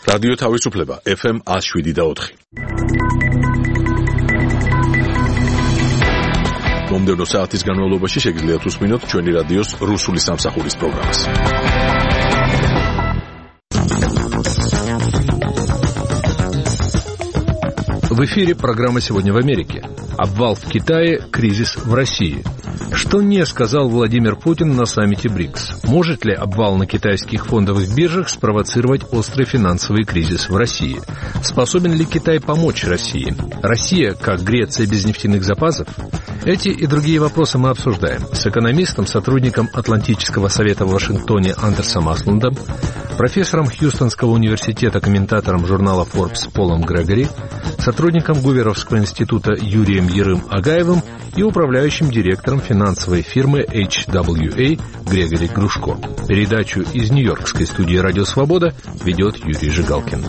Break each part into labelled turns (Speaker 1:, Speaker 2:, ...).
Speaker 1: რადიო თავისუფლება FM 107.4. მომდევნო საათის განმავლობაში შეგიძლიათ უსმინოთ ჩვენი რადიოს რუსული სამსახურის პროგრამას.
Speaker 2: В эфире программа «Сегодня в Америке». Обвал в Китае, кризис в России. Что не сказал Владимир Путин на саммите БРИКС? Может ли обвал на китайских фондовых биржах спровоцировать острый финансовый кризис в России? Способен ли Китай помочь России? Россия, как Греция, без нефтяных запасов? Эти и другие вопросы мы обсуждаем с экономистом, сотрудником Атлантического совета в Вашингтоне Андерсом Аслундом, профессором Хьюстонского университета, комментатором журнала Forbes Полом Грегори, сотрудником Гуверовского института Юрием Ярым-Агаевым и управляющим директором финансовой фирмы HWA Грегори Грушко. Передачу из нью-йоркской студии «Радио Свобода» ведет Юрий Жигалкин.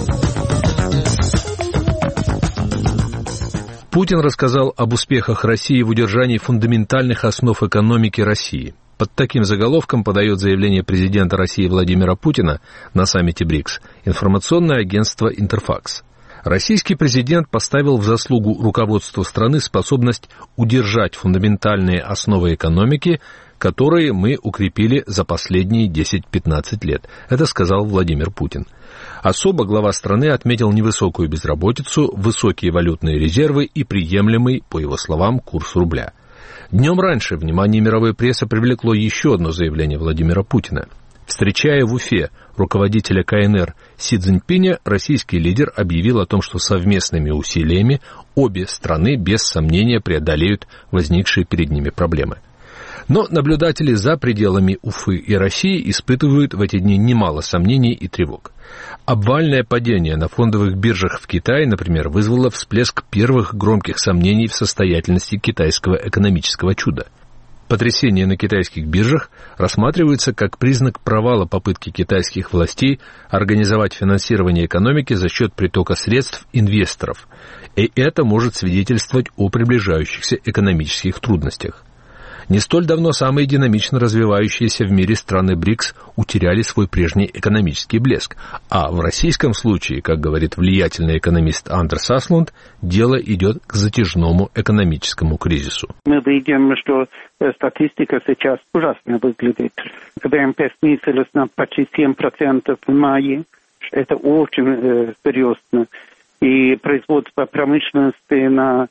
Speaker 2: Путин рассказал об успехах России в удержании фундаментальных основ экономики России. Под таким заголовком подает заявление президента России Владимира Путина на саммите БРИКС информационное агентство «Интерфакс». Российский президент поставил в заслугу руководству страны способность удержать фундаментальные основы экономики, которые мы укрепили за последние 10-15 лет. Это сказал Владимир Путин. Особо глава страны отметил невысокую безработицу, высокие валютные резервы и приемлемый, по его словам, курс рубля. Днем раньше внимание мировой прессы привлекло еще одно заявление Владимира Путина. Встречая в Уфе руководителя КНР Си Цзиньпиня, российский лидер объявил о том, что совместными усилиями обе страны без сомнения преодолеют возникшие перед ними проблемы. Но наблюдатели за пределами Уфы и России испытывают в эти дни немало сомнений и тревог. Обвальное падение на фондовых биржах в Китае, например, вызвало всплеск первых громких сомнений в состоятельности китайского экономического чуда. Потрясение на китайских биржах рассматривается как признак провала попытки китайских властей организовать финансирование экономики за счет притока средств инвесторов, и это может свидетельствовать о приближающихся экономических трудностях. Не столь давно самые динамично развивающиеся в мире страны БРИКС утеряли свой прежний экономический блеск, а в российском случае, как говорит влиятельный экономист Андерс Аслунд, дело идет к затяжному экономическому кризису.
Speaker 3: Мы видим, что статистика сейчас ужасно выглядит. ВМП снизилась на почти 7% в мае. Это очень серьезно. И производство промышленности на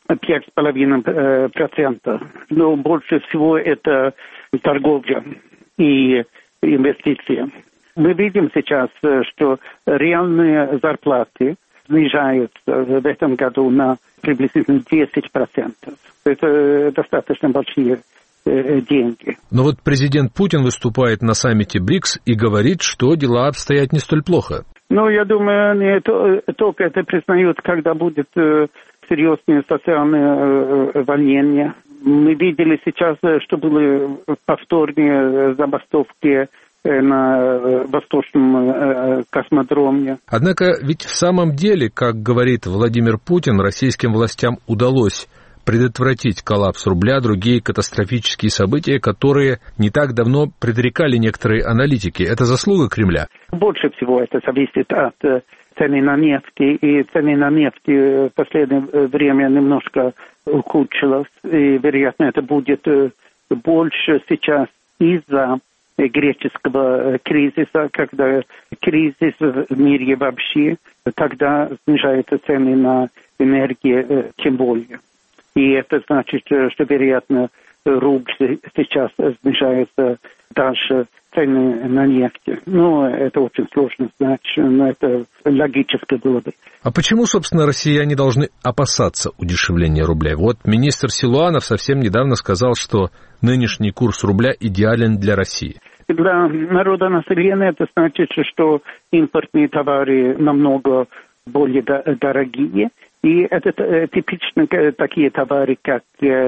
Speaker 3: 5,5%. Но больше всего это торговля и инвестиции. Мы видим сейчас, что реальные зарплаты снижаются в этом году на приблизительно 10%. Это достаточно большие деньги.
Speaker 2: Но вот президент Путин выступает на саммите БРИКС и говорит, что дела обстоят не столь плохо.
Speaker 3: Ну, я думаю, они только это признают, когда будет серьезные социальные волнения. Мы видели сейчас, что были повторные забастовки на Восточном космодроме.
Speaker 2: Однако ведь в самом деле, как говорит Владимир Путин, российским властям удалось предотвратить коллапс рубля, другие катастрофические события, которые не так давно предрекали некоторые аналитики. Это заслуга Кремля?
Speaker 3: Больше всего это зависит от цены на нефть, и цены на нефть в последнее время немножко ухудшилась, и, вероятно, это будет больше сейчас из-за греческого кризиса, когда кризис в мире вообще, тогда снижаются цены на энергию тем более. И это значит, что, вероятно, рубль сейчас снижается дальше цены на нефть. Ну, это очень сложно знать, но это логически было бы.
Speaker 2: А почему, собственно, россияне должны опасаться удешевления рубля? Вот министр Силуанов совсем недавно сказал, что нынешний курс рубля идеален для России.
Speaker 3: Для народа населения это значит, что импортные товары намного более дорогие. И это типично такие товары, как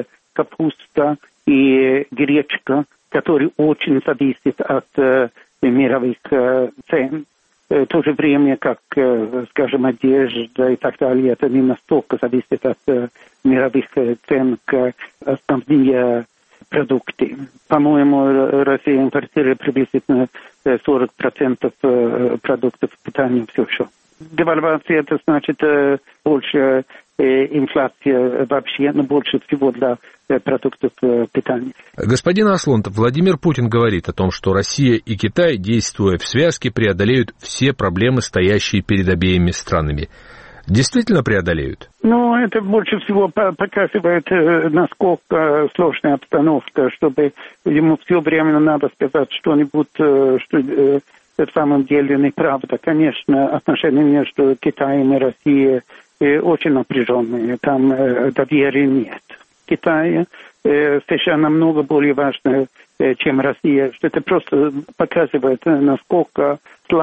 Speaker 3: капуста и гречка, которые очень зависят от мировых цен. В то же время, как, скажем, одежда и так далее, это не настолько зависит от мировых цен, как основные продукты. По-моему, Россия импортирует приблизительно 40% продуктов питания все еще. Девальвация это значит больше инфляция вообще, но больше всего для продуктов питания.
Speaker 2: Господин Аслунд, Владимир Путин говорит о том, что Россия и Китай, действуя в связке, преодолеют все проблемы, стоящие перед обеими странами. Действительно преодолеют?
Speaker 3: Ну, это больше всего показывает, насколько сложная обстановка, чтобы ему все время надо сказать что-нибудь, что в самом деле неправда. Конечно, отношения между Китаем и Россией очень напряженные, там доверия нет. Китай США намного более важно, чем Россия. Что это просто показывает, насколько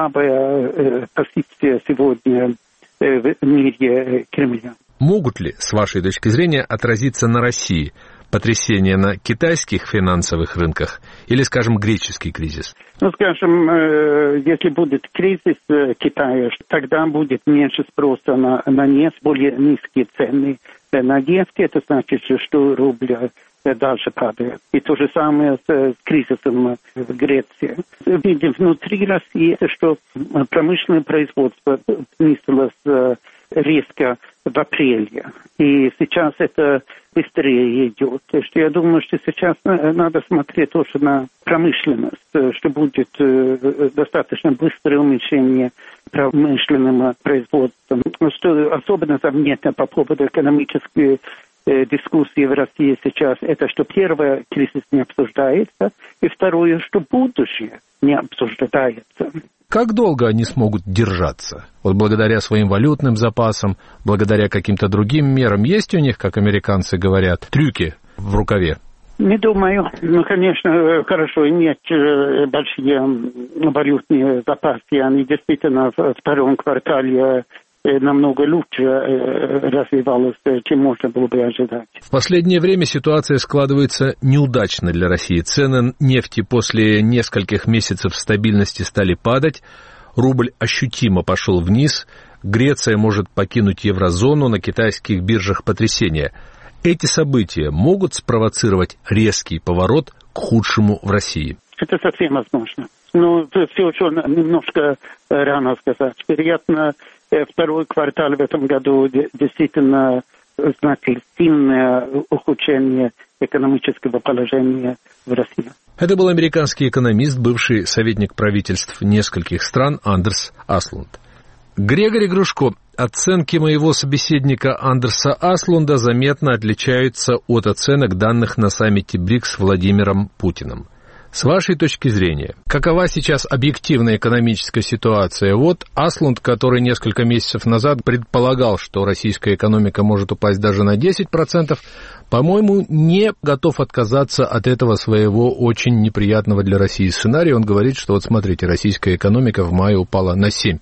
Speaker 3: слабая позиция сегодня в мире Кремля.
Speaker 2: Могут ли, с вашей точки зрения, отразиться на России потрясения на китайских финансовых рынках или, скажем, греческий кризис?
Speaker 3: Ну, скажем, если будет кризис Китая, тогда будет меньше спроса на нефть, более низкие цены на нефть. Это значит, что рубль дальше падает. И то же самое с кризисом в Греции. Видим внутри России, что промышленное производство снизилось резко в апреле. И сейчас это быстрее идет. Что я думаю, что сейчас надо смотреть тоже на промышленность, что будет достаточно быстрое уменьшение промышленного производства. Что особенно заметно по поводу экономической дискуссии в России сейчас, это что первое, кризис не обсуждается, и второе, что будущее не обсуждается.
Speaker 2: Как долго они смогут держаться? Вот благодаря своим валютным запасам, благодаря каким-то другим мерам, есть у них, как американцы говорят, трюки в рукаве?
Speaker 3: Не думаю. Ну, конечно, хорошо иметь большие валютные запасы. Они действительно в втором квартале намного лучше развивалась, чем можно было бы ожидать.
Speaker 2: В последнее время ситуация складывается неудачно для России. Цены нефти после нескольких месяцев стабильности стали падать, рубль ощутимо пошел вниз, Греция может покинуть еврозону, на китайских биржах потрясения. Эти события могут спровоцировать резкий поворот к худшему в России?
Speaker 3: Это совсем возможно. Но все еще немножко рано сказать. Вероятно, второй квартал в этом году действительно значит сильное ухудшение экономического положения в России.
Speaker 2: Это был американский экономист, бывший советник правительств нескольких стран Андерс Аслунд. Грегори Грушко, оценки моего собеседника Андерса Аслунда заметно отличаются от оценок, данных на саммите БРИКС Владимиром Путиным. С вашей точки зрения, какова сейчас объективная экономическая ситуация? Вот Аслунд, который несколько месяцев назад предполагал, что российская экономика может упасть даже на 10%, по-моему, не готов отказаться от этого своего очень неприятного для России сценария. Он говорит, что вот смотрите, российская экономика в мае упала на 7%.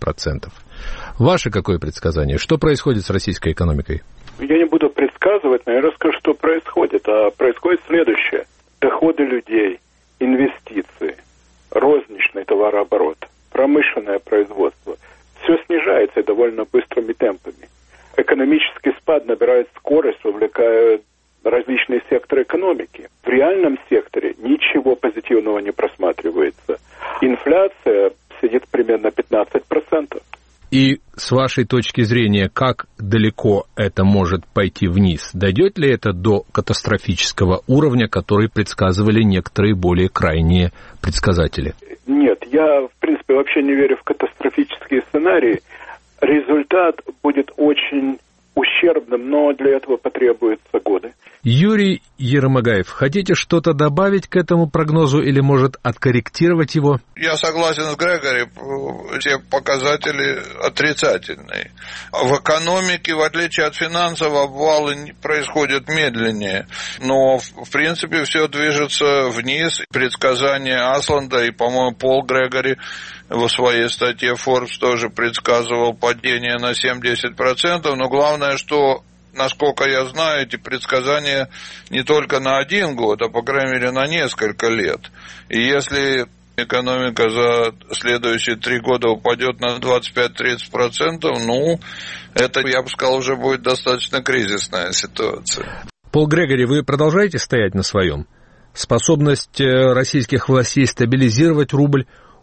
Speaker 2: Ваше какое предсказание? Что происходит с российской экономикой?
Speaker 4: Я не буду предсказывать, но я расскажу, что происходит. А происходит следующее. Доходы людей, инвестиции, розничный товарооборот, промышленное производство. Все снижается довольно быстрыми темпами. Экономический спад набирает скорость, вовлекая различные секторы экономики. В реальном секторе ничего позитивного не просматривается. Инфляция сидит примерно 15%.
Speaker 2: И с вашей точки зрения, как далеко это может пойти вниз? Дойдет ли это до катастрофического уровня, который предсказывали некоторые более крайние предсказатели?
Speaker 4: Нет, я, в принципе, вообще не верю в катастрофические сценарии. Результат будет очень ущербным, но для этого потребуются годы.
Speaker 2: Юрий Ермогаев, хотите что-то добавить к этому прогнозу или, может, откорректировать его?
Speaker 5: Я согласен с Грегори, все показатели отрицательные. В экономике, в отличие от финансов, обвалы происходят медленнее. Но, в принципе, все движется вниз. Предсказания Асланда и, по-моему, Пол Грегори в своей статье Forbes тоже предсказывал падение на 70%. Но главное, что... Насколько я знаю, эти предсказания не только на 1 год, а, по крайней мере, на несколько лет. И если экономика за следующие 3 года упадет на 25-30%, ну, это, я бы сказал, уже будет достаточно кризисная ситуация.
Speaker 2: Пол Грегори, вы продолжаете стоять на своем? Способность российских властей стабилизировать рубль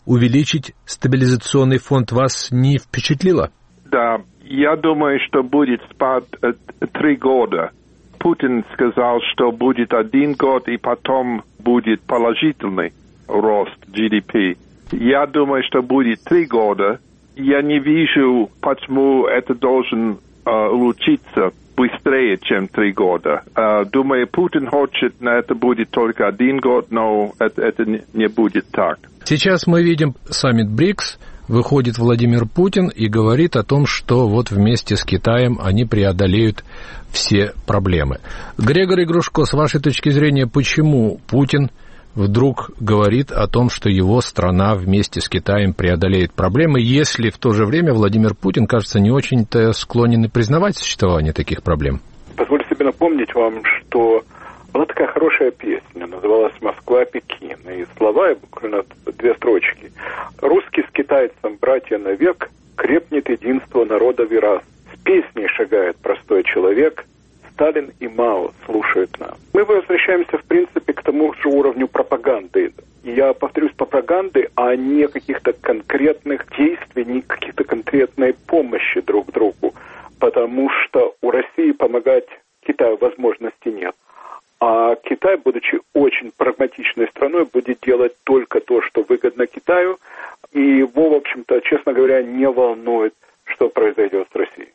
Speaker 2: увеличить стабилизационный фонд вас не впечатлило?
Speaker 6: Да, я думаю, что будет спад 3 года. Путин сказал, что будет 1 год, и потом будет положительный рост GDP. Я думаю, что будет 3 года. Я не вижу, почему это должен улучшиться быстрее, чем 3 года. Думаю, Путин хочет, это будет только 1 год, но это не будет так.
Speaker 2: Сейчас мы видим саммит БРИКС. Выходит Владимир Путин и говорит о том, что вот вместе с Китаем они преодолеют все проблемы. Григорий Грушко, с вашей точки зрения, почему Путин вдруг говорит о том, что его страна вместе с Китаем преодолеет проблемы, если в то же время Владимир Путин, кажется, не очень-то склонен и признавать существование таких проблем?
Speaker 4: Позвольте себе напомнить вам, что была такая хорошая песня, называлась «Москва-Пекин». И слова, буквально 2 строчки. «Русский с китайцем, братья навек, крепнет единство народов и рас. С песней шагает простой человек, Сталин и Мао слушают нас». Мы возвращаемся, в принципе, к тому же уровню пропаганды. И я повторюсь, пропаганды, а не каких-то конкретных действий, не каких-то конкретной помощи друг другу. Потому что у России помогать Китаю возможности нет. А Китай, будучи очень прагматичной страной, будет делать только то, что выгодно Китаю. И его, в общем-то, честно говоря, не волнует, что произойдет с Россией.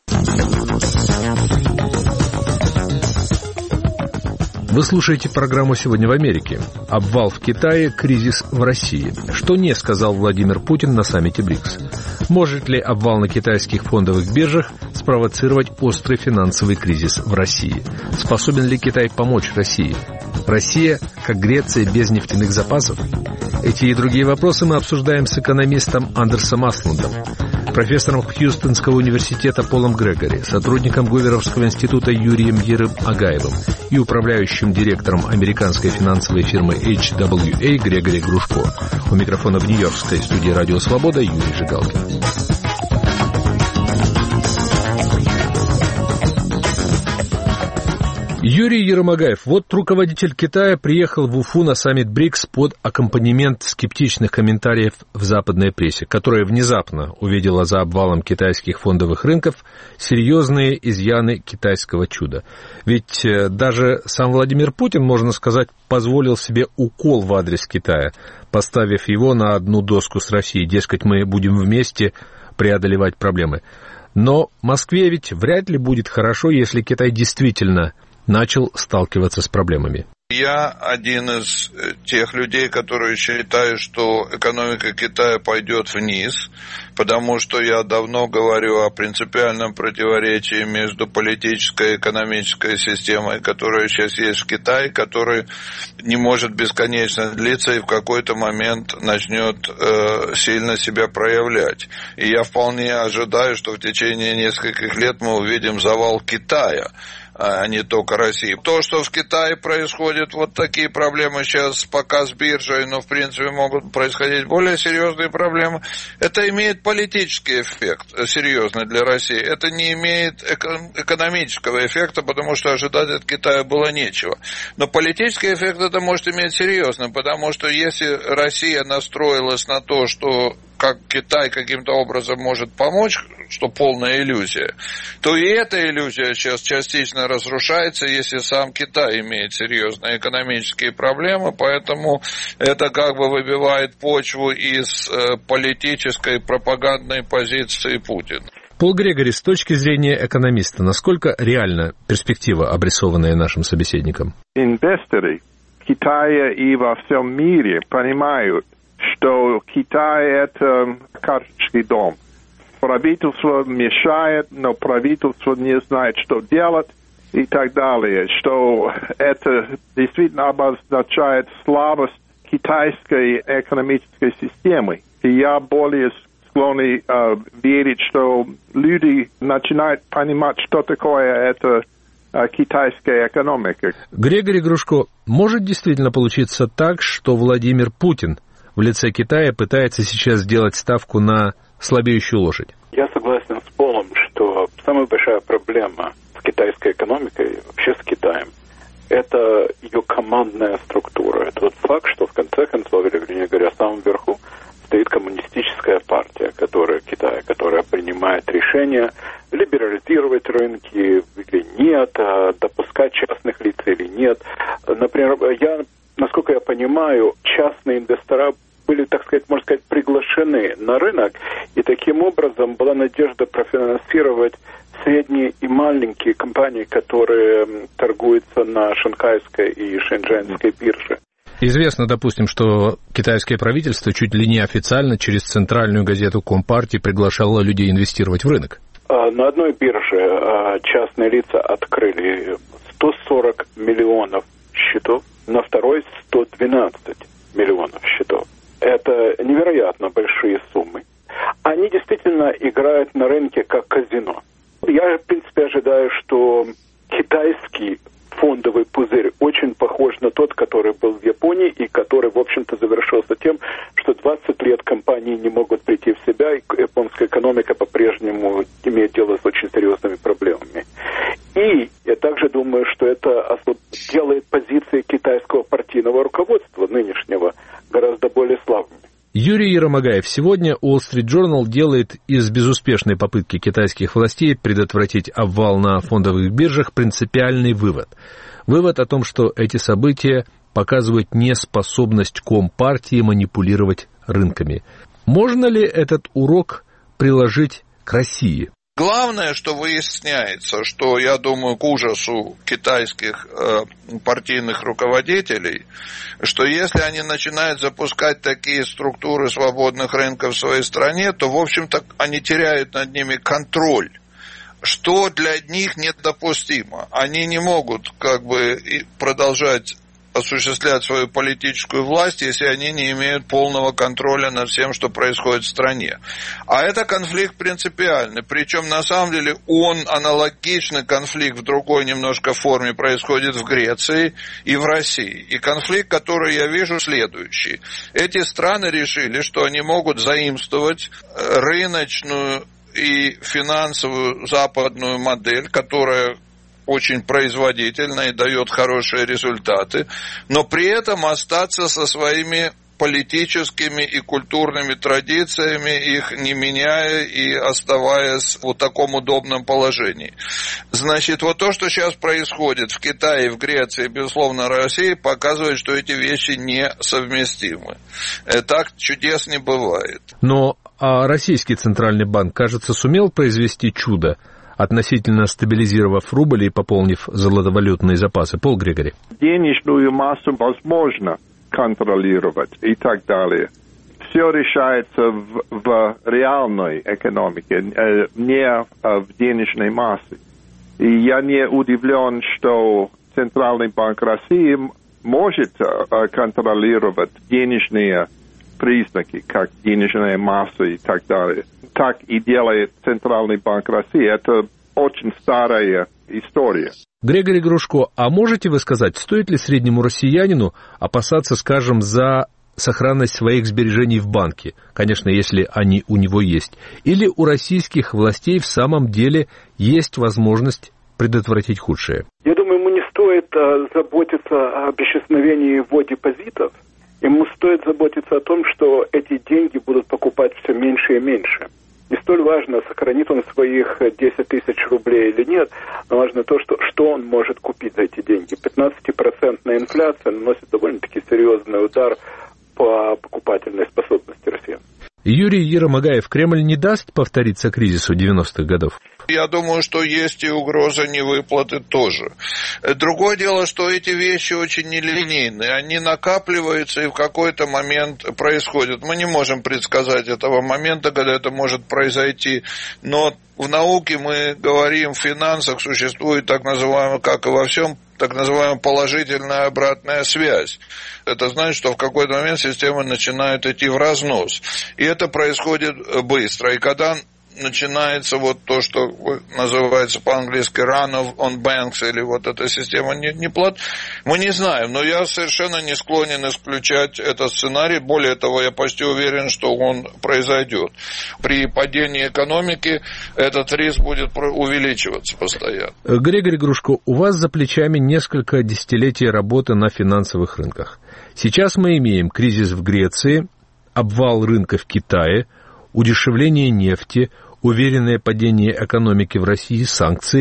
Speaker 2: Вы слушаете программу «Сегодня в Америке». Обвал в Китае, кризис в России. Что не сказал Владимир Путин на саммите БРИКС? Может ли обвал на китайских фондовых биржах спровоцировать острый финансовый кризис в России? Способен ли Китай помочь России? Россия, как Греция, без нефтяных запасов? Эти и другие вопросы мы обсуждаем с экономистом Андерсом Аслундом, профессором Хьюстонского университета Полом Грегори, сотрудником Гуверовского института Юрием Агаевым и управляющим директором американской финансовой фирмы HWA Григорий Грушко. У микрофона в нью-йоркской студии «Радио Свобода» Юрий Жигалкин. Юрий Еромагаев. Вот руководитель Китая приехал в Уфу на саммит БРИКС под аккомпанемент скептичных комментариев в западной прессе, которая внезапно увидела за обвалом китайских фондовых рынков серьезные изъяны китайского чуда. Ведь даже сам Владимир Путин, можно сказать, позволил себе укол в адрес Китая, поставив его на одну доску с Россией. Дескать, мы будем вместе преодолевать проблемы. Но Москве ведь вряд ли будет хорошо, если Китай действительно начал сталкиваться с проблемами.
Speaker 5: Я один из тех людей, которые считают, что экономика Китая пойдет вниз, потому что я давно говорю о принципиальном противоречии между политической и экономической системой, которая сейчас есть в Китае, которая не может бесконечно длиться и в какой-то момент начнет сильно себя проявлять. И я вполне ожидаю, что в течение нескольких лет мы увидим завал Китая, а не только России. То, что в Китае происходят вот такие проблемы сейчас пока с биржей, но в принципе могут происходить более серьезные проблемы, это имеет политический эффект серьезный для России. Это не имеет экономического эффекта, потому что ожидать от Китая было нечего. Но политический эффект это может иметь серьезно, потому что если Россия настроилась на то, что как Китай каким-то образом может помочь, что полная иллюзия, то и эта иллюзия сейчас частично разрушается, если сам Китай имеет серьезные экономические проблемы, поэтому это как бы выбивает почву из политической пропагандной позиции Путина.
Speaker 2: Пол Грегори, с точки зрения экономиста, насколько реальна перспектива, обрисованная нашим собеседником?
Speaker 6: Инвесторы Китая и во всем мире понимают, что Китай – это карточный дом. Правительство мешает, но правительство не знает, что делать и так далее. Что это действительно обозначает слабость китайской экономической системы. И я более склонен верить, что люди начинают понимать, что такое это китайская экономика.
Speaker 2: Григорий Грушко, может действительно получиться так, что Владимир Путин в лице Китая пытается сейчас сделать ставку на слабеющую лошадь?
Speaker 4: Я согласен с Полом, что самая большая проблема с китайской экономикой, вообще с Китаем, это ее командная структура. Это вот факт, что в конце концов, вернее говоря, в самом верху стоит коммунистическая насколько я понимаю, частные инвестора были, так сказать, можно сказать, приглашены на рынок, и таким образом была надежда профинансировать средние и маленькие компании, которые торгуются на шанхайской и шэньчжэньской бирже.
Speaker 2: Известно, допустим, что китайское правительство чуть ли не официально через центральную газету Компартии приглашало людей инвестировать в рынок.
Speaker 4: На одной бирже частные лица открыли 140 миллионов счетов, на второй 112 миллионов счетов. Это невероятно большие суммы. Они действительно играют на рынке как казино. Я, в принципе, ожидаю, что китайский фондовый пузырь очень похож на тот, который был в Японии и который, в общем-то, завершился тем, что 20 лет компании не могут прийти в себя, и японская экономика по-прежнему имеет дело с очень серьезными проблемами. И я также думаю, что это делает позиции китайского партийного руководства нынешнего гораздо более слабыми.
Speaker 2: Юрий Еромагаев. Сегодня Wall Street Journal делает из безуспешной попытки китайских властей предотвратить обвал на фондовых биржах принципиальный вывод. Вывод о том, что эти события показывают неспособность Компартии манипулировать рынками. Можно ли этот урок приложить к России?
Speaker 5: Главное, что выясняется, что, я думаю, к ужасу китайских партийных руководителей, что если они начинают запускать такие структуры свободных рынков в своей стране, то, в общем-то, они теряют над ними контроль, что для них недопустимо. Они не могут продолжать осуществлять свою политическую власть, если они не имеют полного контроля над всем, что происходит в стране. А это конфликт принципиальный. Причем, на самом деле, аналогичный конфликт в другой немножко форме происходит в Греции и в России. И конфликт, который я вижу, следующий. Эти страны решили, что они могут заимствовать рыночную и финансовую западную модель, которая очень производительно и дает хорошие результаты, но при этом остаться со своими политическими и культурными традициями, их не меняя и оставаясь в таком удобном положении. Значит, вот то, что сейчас происходит в Китае, в Греции, безусловно, России, показывает, что эти вещи несовместимы. Так чудес не бывает.
Speaker 2: Но российский Центральный банк, кажется, сумел произвести чудо, относительно стабилизировав рубль и пополнив золотовалютные запасы. Пол Грегори.
Speaker 6: Денежную массу возможно контролировать и так далее. Все решается в реальной экономике, не в денежной массе. И я не удивлен, что Центральный банк России может контролировать денежные признаки, как денежная масса и так далее. Так и делает Центральный банк России. Это очень старая история.
Speaker 2: Григорий Грушко, а можете вы сказать, стоит ли среднему россиянину опасаться, скажем, за сохранность своих сбережений в банке, конечно, если они у него есть, или у российских властей в самом деле есть возможность предотвратить худшее?
Speaker 4: Я думаю, ему не стоит заботиться об исчезновении его депозитов. Ему стоит заботиться о том, что эти деньги будут покупать все меньше и меньше. Не столь важно, сохранит он своих 10 тысяч рублей или нет, но важно то, что он может купить за эти деньги. 15% инфляция наносит довольно-таки серьезный удар по покупательной способности россиян.
Speaker 2: Юрий Еромагаев, Кремль не даст повториться кризису 90-х годов?
Speaker 5: Я думаю, что есть и угроза невыплаты тоже. Другое дело, что эти вещи очень нелинейные. Они накапливаются и в какой-то момент происходят. Мы не можем предсказать этого момента, когда это может произойти. Но в науке мы говорим, в финансах существует так называемое, как и во всем, так называемая положительная обратная связь. Это значит, что в какой-то момент система начинает идти в разнос. И это происходит быстро. И когда начинается вот то, что называется по-английски run on banks, или вот эта система неплат, мы не знаем, но я совершенно не склонен исключать этот сценарий. Более того, я почти уверен, что он произойдет. При падении экономики этот риск будет увеличиваться постоянно.
Speaker 2: Григорий Грушко, у вас за плечами несколько десятилетий работы на финансовых рынках. Сейчас мы имеем кризис в Греции, обвал рынка в Китае, удешевление нефти, уверенное падение экономики в России, санкции.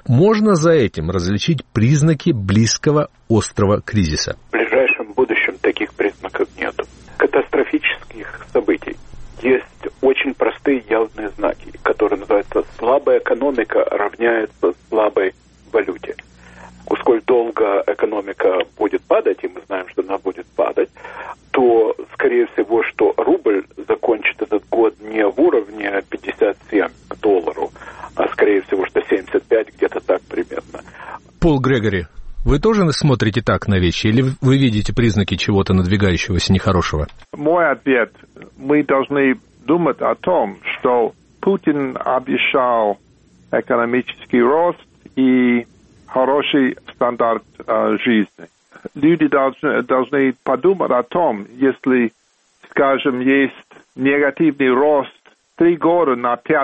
Speaker 2: Можно за этим различить признаки близкого острого кризиса?
Speaker 4: В ближайшем будущем таких признаков нет. Катастрофических событий. Есть очень простые явные знаки, которые называются «слабая экономика равняется слабой валюте». Сколь долго экономика будет падать, и мы знаем, что она будет падать, то, скорее всего, что рубль закончит этот год не в уровне 57 к доллару, а, скорее всего, что 75, где-то так примерно.
Speaker 2: Пол Грегори, вы тоже смотрите так на вещи, или вы видите признаки чего-то надвигающегося нехорошего?
Speaker 6: Мой ответ. Мы должны думать о том, что Путин обещал экономический рост и хороший стандарт жизни. Люди должны подумать о том, если, скажем, есть негативный рост 3 года на 5%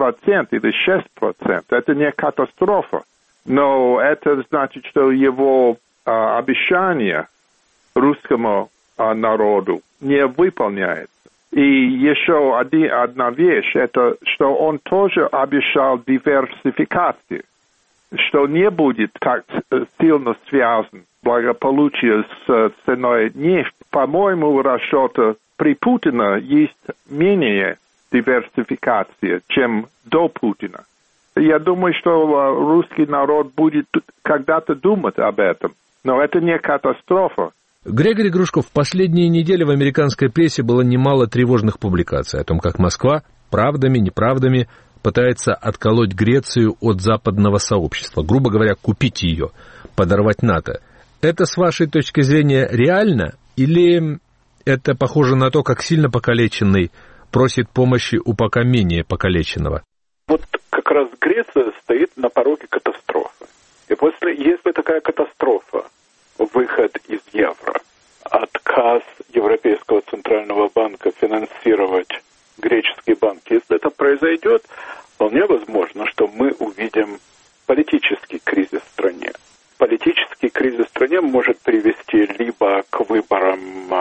Speaker 6: или 6%, это не катастрофа. Но это значит, что его обещание русскому народу не выполняется. И еще одна вещь, это что он тоже обещал диверсификацию, что не будет так сильно связан благополучие с ценой нефти. По моему расчету, при Путине есть менее диверсификация, чем до Путина. Я думаю, что русский народ будет когда-то думать об этом, но это не катастрофа.
Speaker 2: Грегори Грушко, в последние недели в американской прессе было немало тревожных публикаций о том, как Москва правдами, неправдами пытается отколоть Грецию от западного сообщества, грубо говоря, купить ее, подорвать НАТО. Это, с вашей точки зрения, реально? Или это похоже на то, как сильно покалеченный просит помощи у пока менее покалеченного?
Speaker 4: Вот как раз Греция стоит на пороге катастрофы. И если такая катастрофа, выход из евро, отказ Европейского центрального банка финансировать греческий банк, если это произойдет, вполне возможно, что мы увидим политический кризис в стране. Политический кризис в стране может привести либо к выборам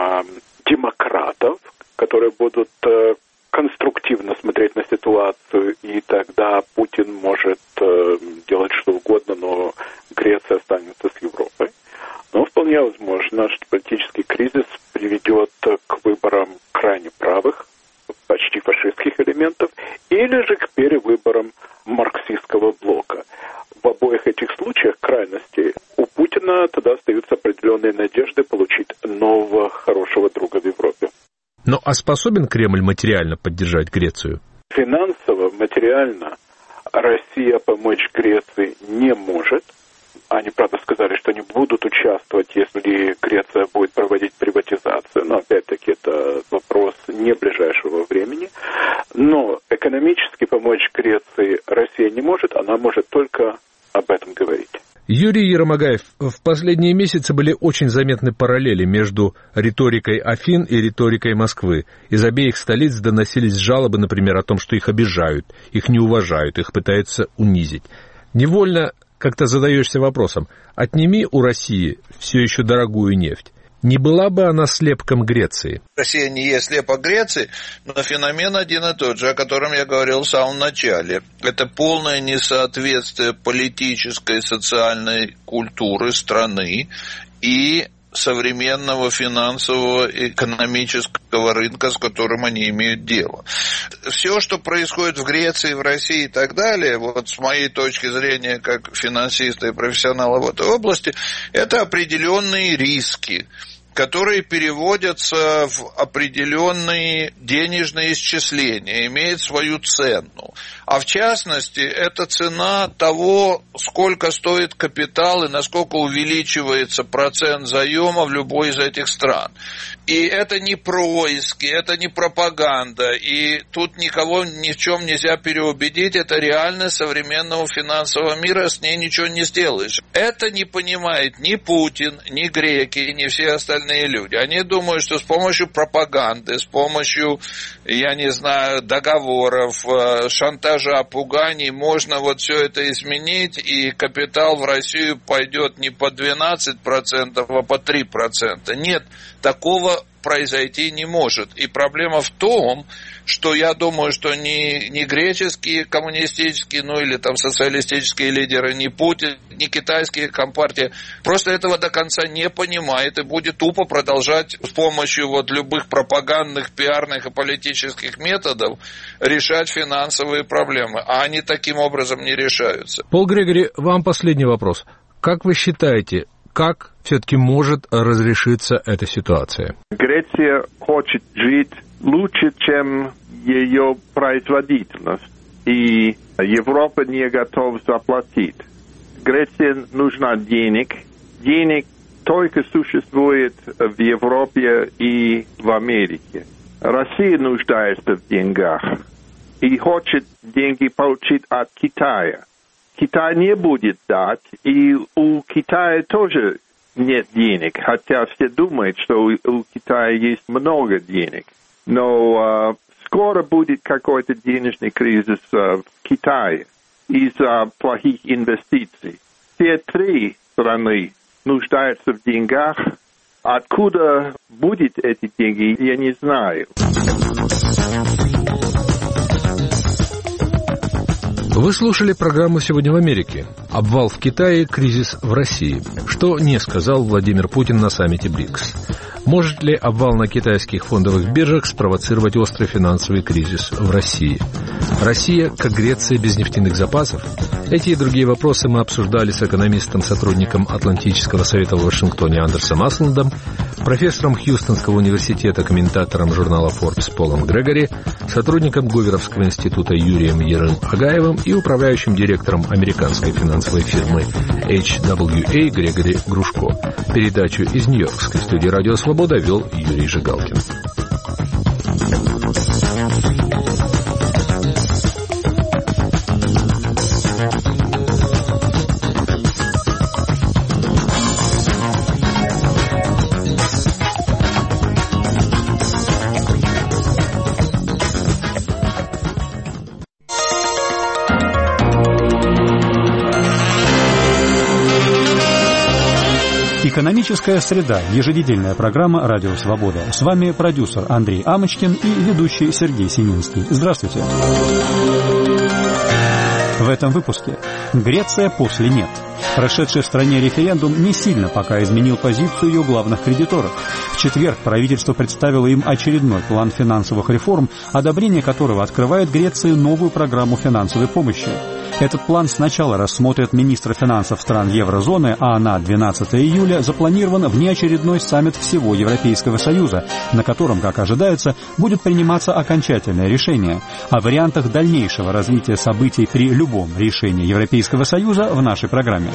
Speaker 4: демократов, которые будут конструктивно смотреть на ситуацию, и тогда Путин может делать что угодно, но Греция останется с Европой. Но вполне возможно, что политический кризис приведет к выборам крайне правых, почти фашистских элементов, или же к перевыборам марксистского блока. В обоих этих случаях крайностей у Путина тогда остаются определенные надежды получить нового хорошего друга в Европе.
Speaker 2: Ну, а способен Кремль материально поддержать Грецию?
Speaker 4: Финансово, материально Россия помочь Греции не может. Они, правда, сказали, что не будут участвовать, если Греция будет проводить приватизацию. Но, опять-таки, это вопрос не ближайшего времени. Но экономически помочь Греции Россия не может, она может только об этом говорить.
Speaker 2: Юрий Ермогаев, в последние месяцы были очень заметны параллели между риторикой Афин и риторикой Москвы. Из обеих столиц доносились жалобы, например, о том, что их обижают, их не уважают, их пытаются унизить. Невольно как-то задаешься вопросом, отними у России все еще дорогую нефть. Не была бы она слепком Греции?
Speaker 5: Россия не есть слепок Греции, но феномен один и тот же, о котором я говорил в самом начале. Это полное несоответствие политической и социальной культуры страны и современного финансового и экономического рынка, с которым они имеют дело. Все, что происходит в Греции, в России и так далее, вот с моей точки зрения, как финансиста и профессионала в этой области, это определенные риски, которые переводятся в определенные денежные исчисления, имеют свою цену. А в частности, это цена того, сколько стоит капитал и насколько увеличивается процент заема в любой из этих стран. И это не происки, это не пропаганда, и тут никого ни в чем нельзя переубедить, это реальность современного финансового мира, с ней ничего не сделаешь. Это не понимает ни Путин, ни греки, ни все остальные люди. Они думают, что с помощью пропаганды, с помощью, я не знаю, договоров, шантажа, пуганий можно вот все это изменить, и капитал в Россию пойдет не по 12%, а по 3%. Нет, такого произойти не может. И проблема в том, что я думаю, что ни греческие коммунистические, ну или там социалистические лидеры, ни Путин, ни китайские компартии просто этого до конца не понимает и будет тупо продолжать с помощью вот любых пропагандных, пиарных и политических методов решать финансовые проблемы. А они таким образом не решаются.
Speaker 2: Пол Грегори, вам последний вопрос. Как вы считаете, как все-таки может разрешиться эта ситуация?
Speaker 6: Греция хочет жить лучше, чем ее производительность, и Европа не готова заплатить. Греции нужно денег. Денег только существует в Европе и в Америке. Россия нуждается в деньгах и хочет деньги получить от Китая. Китай не будет дать, и у Китая тоже нет денег, хотя все думают, что у Китая есть много денег. Но скоро будет какой-то денежный кризис в Китае из-за плохих инвестиций. Все три страны нуждаются в деньгах. Откуда будут эти деньги, я не знаю.
Speaker 2: Вы слушали программу «Сегодня в Америке». Обвал в Китае, кризис в России. Что не сказал Владимир Путин на саммите БРИКС? Может ли обвал на китайских фондовых биржах спровоцировать острый финансовый кризис в России? Россия, как Греция, без нефтяных запасов? Эти и другие вопросы мы обсуждали с экономистом, сотрудником Атлантического совета в Вашингтоне Андерсом Асландом, профессором Хьюстонского университета, комментатором журнала Forbes Полом Грегори, сотрудником Гуверовского института Юрием Ерым-Агаевым и управляющим директором американской финансовой фирмы HWA Грегори Грушко. Передачу из Нью-Йоркской студии «Радио Свобода» вел Юрий Жигалкин.
Speaker 7: Экономическая среда. Еженедельная программа «Радио Свобода». С вами продюсер Андрей Амочкин и ведущий Сергей Семинский. Здравствуйте. В этом выпуске. Греция после «нет». Прошедший в стране референдум не сильно пока изменил позицию ее главных кредиторов. В четверг правительство представило им очередной план финансовых реформ, одобрение которого открывает Греции новую программу финансовой помощи. Этот план сначала рассмотрят министры финансов стран еврозоны, а на 12 июля запланирован внеочередной саммит всего Европейского Союза, на котором, как ожидается, будет приниматься окончательное решение. О вариантах дальнейшего развития событий при любом решении Европейского Союза в нашей программе.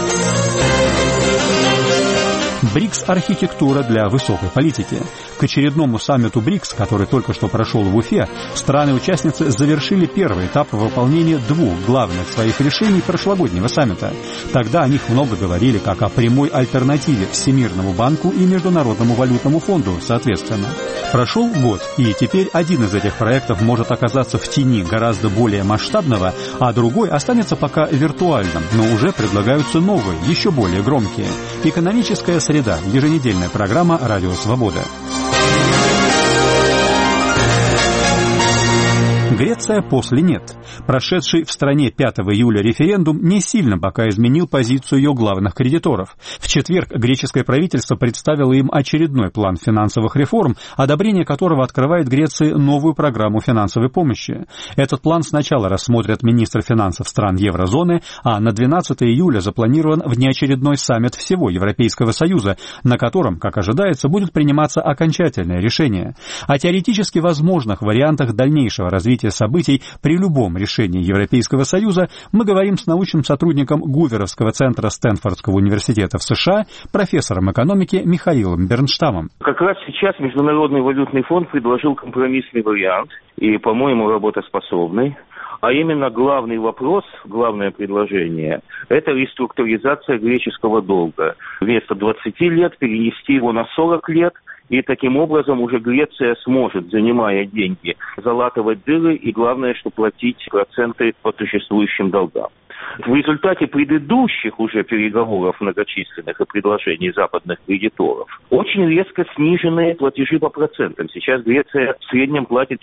Speaker 7: БРИКС – архитектура для высокой политики. К очередному саммиту БРИКС, который только что прошел в Уфе, страны-участницы завершили первый этап выполнения двух главных своих решений прошлогоднего саммита. Тогда о них много говорили как о прямой альтернативе Всемирному банку и Международному валютному фонду, соответственно. Прошел год, и теперь один из этих проектов может оказаться в тени гораздо более масштабного, а другой останется пока виртуальным, но уже предлагаются новые, еще более громкие. Экономическая среда. Еженедельная программа «Радио Свобода». Греция после «нет». Прошедший в стране 5 июля референдум не сильно пока изменил позицию ее главных кредиторов. В четверг греческое правительство представило им очередной план финансовых реформ, одобрение которого открывает Греции новую программу финансовой помощи. Этот план сначала рассмотрят министры финансов стран еврозоны, а на 12 июля запланирован внеочередной саммит всего Европейского Союза, на котором, как ожидается, будет приниматься окончательное решение. О теоретически возможных вариантах дальнейшего развития событий при любом решении Европейского Союза мы говорим с научным сотрудником Гуверовского центра Стэнфордского университета в США, профессором экономики Михаилом Бернштамом.
Speaker 8: Как раз сейчас Международный валютный фонд предложил компромиссный вариант и, по-моему, работоспособный. А именно главный вопрос, главное предложение – это реструктуризация греческого долга. Вместо 20 лет перенести его на 40 лет, и таким образом уже Греция сможет, занимая деньги, залатывать дыры и, главное, что платить проценты по существующим долгам. В результате предыдущих уже переговоров многочисленных и предложений западных кредиторов очень резко снижены платежи по процентам. Сейчас Греция в среднем платит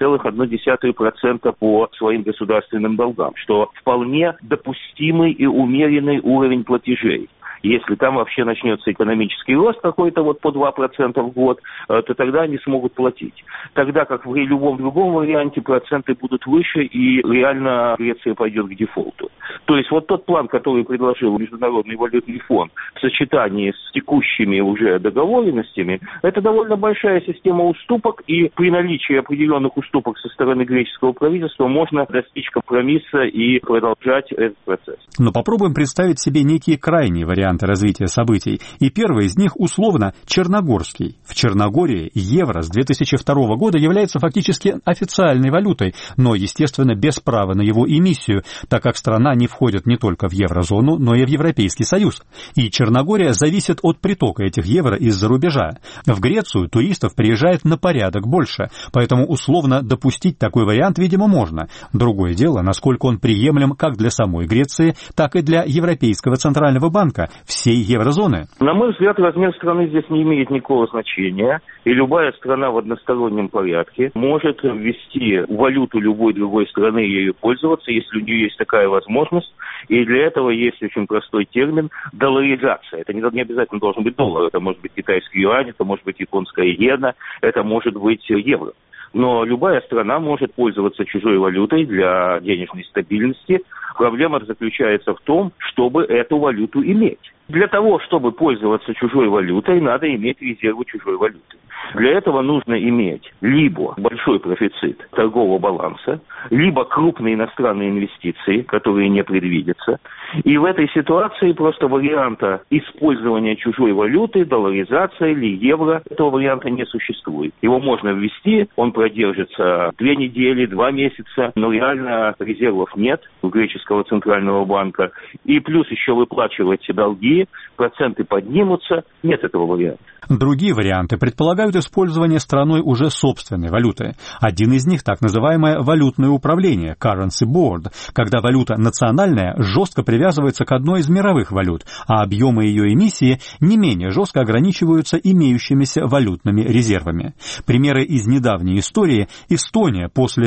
Speaker 8: 4,1% по своим государственным долгам, что вполне допустимый и умеренный уровень платежей. Если там вообще начнется экономический рост какой-то вот по 2% в год, то тогда они смогут платить. Тогда как в любом другом варианте проценты будут выше, и реально Греция пойдет к дефолту. То есть вот тот план, который предложил Международный валютный фонд в сочетании с текущими уже договоренностями, это довольно большая система уступок, и при наличии определенных уступок со стороны греческого правительства можно достичь компромисса и продолжать этот процесс.
Speaker 7: Но попробуем представить себе некие крайние варианты развития событий. И первый из них условно черногорский. В Черногории евро с 2002 года является фактически официальной валютой, но, естественно, без права на его эмиссию, так как страна не входит не только в еврозону, но и в Европейский Союз. И Черногория зависит от притока этих евро из-за рубежа. В Грецию туристов приезжает на порядок больше, поэтому условно допустить такой вариант, видимо, можно. Другое дело, насколько он приемлем как для самой Греции, так и для Европейского Центрального банка, всей еврозоны.
Speaker 8: На мой взгляд, размер страны здесь не имеет никакого значения, и любая страна в одностороннем порядке может ввести валюту любой другой страны и ею пользоваться, если у нее есть такая возможность, и для этого есть очень простой термин – долларизация. Это не обязательно должен быть доллар, это может быть китайский юань, это может быть японская иена, это может быть евро. Но любая страна может пользоваться чужой валютой для денежной стабильности. Проблема заключается в том, чтобы эту валюту иметь. Для того, чтобы пользоваться чужой валютой, надо иметь резервы чужой валюты. Для этого нужно иметь либо большой профицит торгового баланса, либо крупные иностранные инвестиции, которые не предвидятся. И в этой ситуации просто варианта использования чужой валюты, долларизация или евро, этого варианта не существует. Его можно ввести, он продержится 2 недели, 2 месяца, но реально резервов нет у греческого центрального банка. И плюс еще выплачивать долги, проценты поднимутся, нет этого варианта.
Speaker 7: Другие варианты предполагают использование страной уже собственной валюты. Один из них — так называемое валютное управление, currency board, когда валюта национальная жестко привязывается к одной из мировых валют, а объемы ее эмиссии не менее жестко ограничиваются имеющимися валютными резервами. Примеры из недавней истории: Эстония после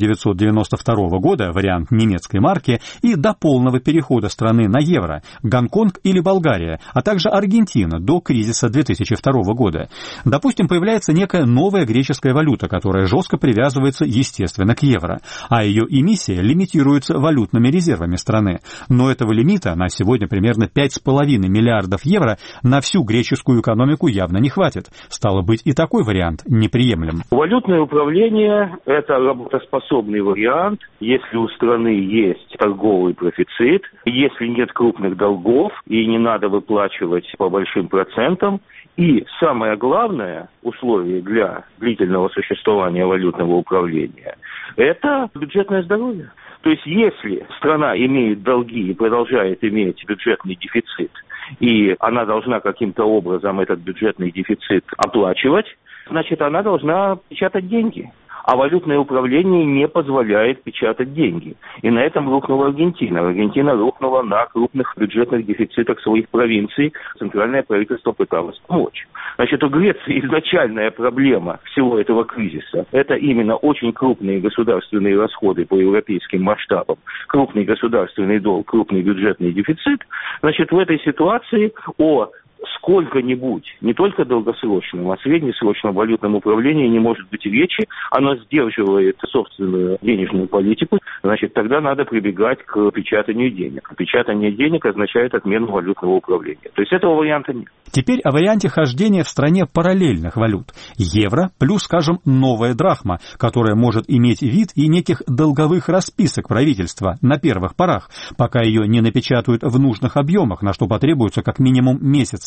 Speaker 7: 1992 года, вариант немецкой марки, и до полного перехода страны на евро, Гонконг или Болгария, а также Аргентина до кризиса 2002 года. Допустим, появляется некая новая греческая валюта, которая жестко привязывается, естественно, к евро, а ее эмиссия лимитируется валютными резервами страны. Но этого лимита на сегодня примерно 5,5 миллиардов евро на всю греческую экономику явно не хватит. Стало быть, и такой вариант неприемлем.
Speaker 8: Валютное управление – это работоспособный вариант, если у страны есть торговый профицит, если нет крупных долгов и не надо выплачивать по большим процентам. И самое главное условие для длительного существования валютного управления – это бюджетное здоровье. То есть если страна имеет долги и продолжает иметь бюджетный дефицит, и она должна каким-то образом этот бюджетный дефицит оплачивать, значит, она должна печатать деньги. А валютное управление не позволяет печатать деньги. И на этом рухнула Аргентина. Аргентина рухнула на крупных бюджетных дефицитах своих провинций. Центральное правительство пыталось помочь. Значит, у Греции изначальная проблема всего этого кризиса – это именно очень крупные государственные расходы по европейским масштабам, крупный государственный долг, крупный бюджетный дефицит. Значит, в этой ситуации о сколько-нибудь, не только долгосрочном, а среднесрочном валютном управлении не может быть речи, оно сдерживает собственную денежную политику, значит, тогда надо прибегать к печатанию денег. Печатание денег означает отмену валютного управления. То есть этого варианта нет.
Speaker 7: Теперь о варианте хождения в стране параллельных валют. Евро плюс, скажем, новая драхма, которая может иметь вид и неких долговых расписок правительства на первых порах, пока ее не напечатают в нужных объемах, на что потребуется как минимум месяцы.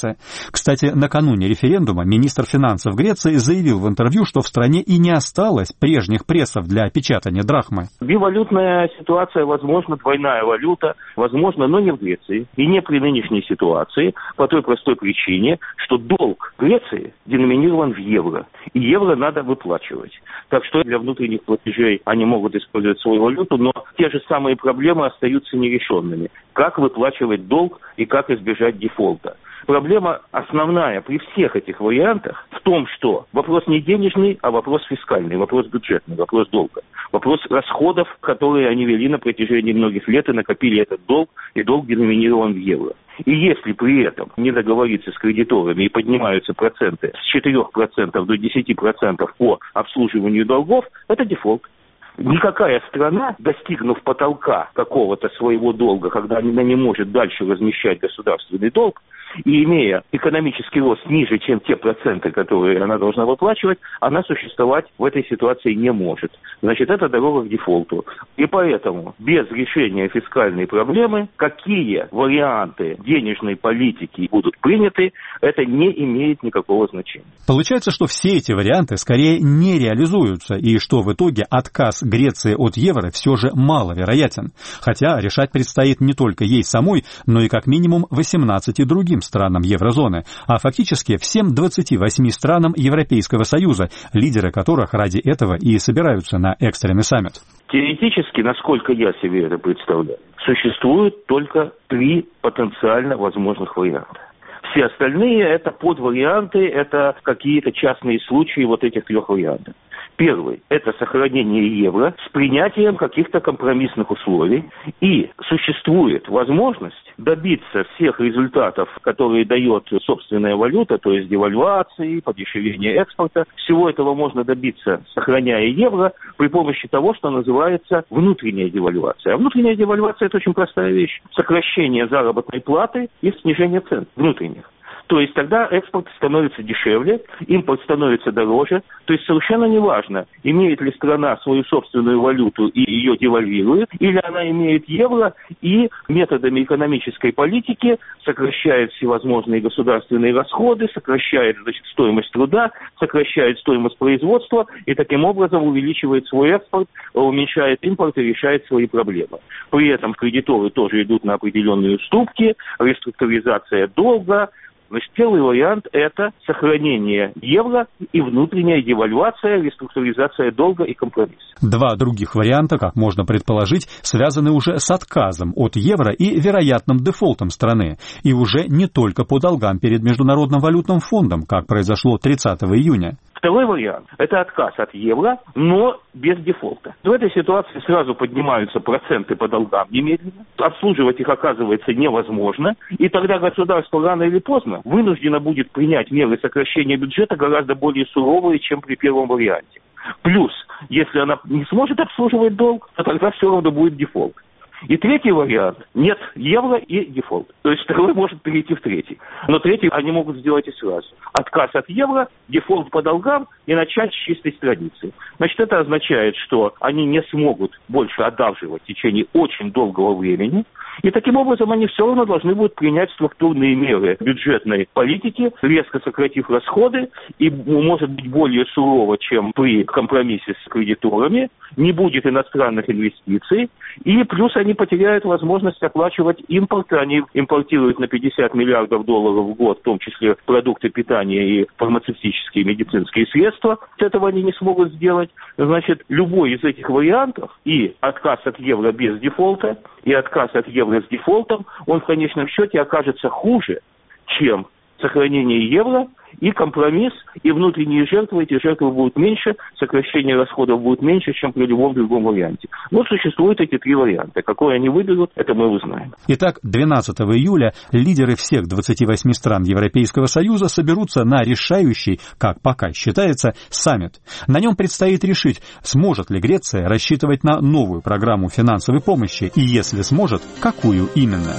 Speaker 7: варианты. Кстати, накануне референдума министр финансов Греции заявил в интервью, что в стране и не осталось прежних прессов для печатания драхмы.
Speaker 8: Бивалютная ситуация, возможно, двойная валюта, возможно, но не в Греции и не при нынешней ситуации, по той простой причине, что долг Греции деноминирован в евро, и евро надо выплачивать. Так что для внутренних платежей они могут использовать свою валюту, но те же самые проблемы остаются нерешенными. Как выплачивать долг и как избежать дефолта? Проблема основная при всех этих вариантах в том, что вопрос не денежный, а вопрос фискальный, вопрос бюджетный, вопрос долга. Вопрос расходов, которые они вели на протяжении многих лет и накопили этот долг, и долг деноминирован в евро. И если при этом не договориться с кредиторами и поднимаются проценты с 4% до 10% по обслуживанию долгов, это дефолт. Никакая страна, достигнув потолка какого-то своего долга, когда она не может дальше размещать государственный долг, и имея экономический рост ниже, чем те проценты, которые она должна выплачивать, она существовать в этой ситуации не может. Значит, это дорога к дефолту. И поэтому без решения фискальной проблемы, какие варианты денежной политики будут приняты, это не имеет никакого значения.
Speaker 7: Получается, что все эти варианты скорее не реализуются, и что в итоге отказ Греции от евро все же маловероятен. Хотя решать предстоит не только ей самой, но и как минимум 18 другим странам еврозоны, а фактически всем 28 странам Европейского Союза, лидеры которых ради этого и собираются на экстренный саммит.
Speaker 8: Теоретически, насколько я себе это представляю, существует только 3 потенциально возможных варианта. Все остальные это подварианты, это какие-то частные случаи вот этих 3 вариантов. Первый – это сохранение евро с принятием каких-то компромиссных условий. И существует возможность добиться всех результатов, которые дает собственная валюта, то есть девальвации, подешевления экспорта. Всего этого можно добиться, сохраняя евро, при помощи того, что называется внутренняя девальвация. А внутренняя девальвация – это очень простая вещь. Сокращение заработной платы и снижение цен внутренних. То есть тогда экспорт становится дешевле, импорт становится дороже. То есть совершенно неважно, имеет ли страна свою собственную валюту и ее девальвирует, или она имеет евро и методами экономической политики сокращает всевозможные государственные расходы, сокращает, стоимость труда, сокращает стоимость производства и таким образом увеличивает свой экспорт, уменьшает импорт и решает свои проблемы. При этом кредиторы тоже идут на определенные уступки, реструктуризация долга. Значит, первый вариант – это сохранение евро и внутренняя девальвация, реструктуризация долга и компромисс.
Speaker 7: 2 других варианта, как можно предположить, связаны уже с отказом от евро и вероятным дефолтом страны. И уже не только по долгам перед Международным валютным фондом, как произошло 30 июня.
Speaker 8: Второй вариант – это отказ от евро, но без дефолта. В этой ситуации сразу поднимаются проценты по долгам немедленно. Обслуживать их оказывается невозможно. И тогда государство рано или поздно вынуждено будет принять меры сокращения бюджета гораздо более суровые, чем при первом варианте. Плюс, если она не сможет обслуживать долг, то тогда все равно будет дефолт. И третий вариант – нет евро и дефолт. То есть второй может перейти в третий. Но третий они могут сделать и сразу. Отказ от евро, дефолт по долгам и начать с чистой страницы. Значит, это означает, что они не смогут больше одалживать в течение очень долгого времени. И таким образом они все равно должны будут принять структурные меры бюджетной политики, резко сократив расходы, и, может быть, более сурово, чем при компромиссе с кредиторами, не будет иностранных инвестиций, и плюс они потеряют возможность оплачивать импорт. Они импортируют на 50 миллиардов долларов в год, в том числе продукты питания и фармацевтические медицинские средства. Этого они не смогут сделать. Значит, любой из этих вариантов, и отказ от евро без дефолта, и отказ от евро с дефолтом, он в конечном счете окажется хуже, чем сохранение евро и компромисс, и внутренние жертвы. Эти жертвы будут меньше, сокращение расходов будет меньше, чем при любом другом варианте. Вот существуют эти 3 варианта. Какой они выберут, это мы узнаем.
Speaker 7: Итак, 12 июля лидеры всех 28 стран Европейского Союза соберутся на решающий, как пока считается, саммит. На нем предстоит решить, сможет ли Греция рассчитывать на новую программу финансовой помощи, и если сможет, какую именно.